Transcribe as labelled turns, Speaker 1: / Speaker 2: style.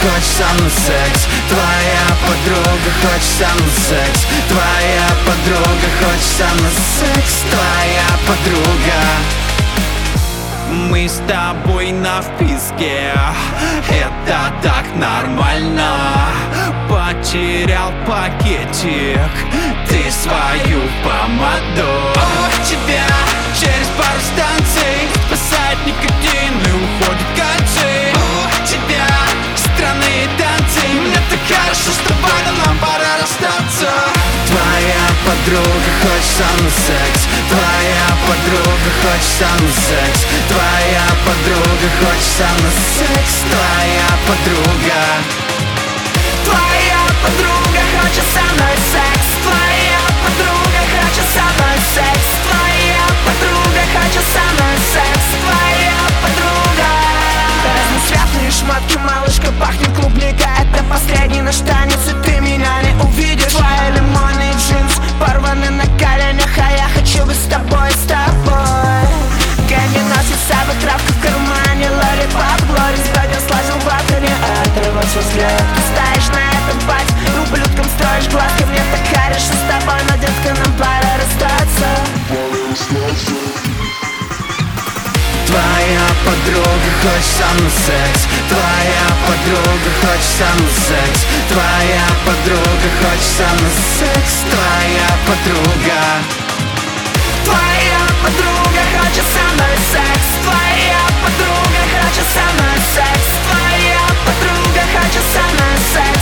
Speaker 1: хочет со мной секс. Твоя подруга хочет со мной секс. Твоя подруга хочет со мной секс. Твоя подруга. Мы с тобой на вписке, это так нормально. Потерял пакетик, ты свою помаду. Тебя через пару станций спасает никотин и уходит кальций. Тебя странные танцы, мне так хорошо с тобой, но нам пора расстаться. Твоя подруга хочет со мной секс. Твоя подруга хочет со мной секс. Твоя подруга хочет со мной секс. Твоя подруга.
Speaker 2: Твоя подруга хочет со мной секс. Твоя подруга хочет со мной секс. Твоя подруга хочет со мной секс. Твоя подруга. Разноцветные шмотки, малышка, пахнет клубника. Это последний наш танец, и ты меня не увидишь. Твои лимоны и джинсы порваны на коленях, а я хочу быть с тобой, с тобой. Кэнди носит с собой травку в кармане. Лолипоп, Глорис, Бёдер слазил в ватане. Отрываться взгляд. Ты стоишь на этом пати, ублюдком строишь глазки. Мне так хорошо с тобой, но, детка, нам пора расстаться.
Speaker 1: Твоя подруга хочет со мной секс. Твоя подруга хочет со мной секс. Твоя подруга хочет со мной секс. Твоя подруга.
Speaker 2: Твоя подруга хочет со мной секс. Твоя подруга хочет со мной секс. Твоя подруга хочет со мной секс.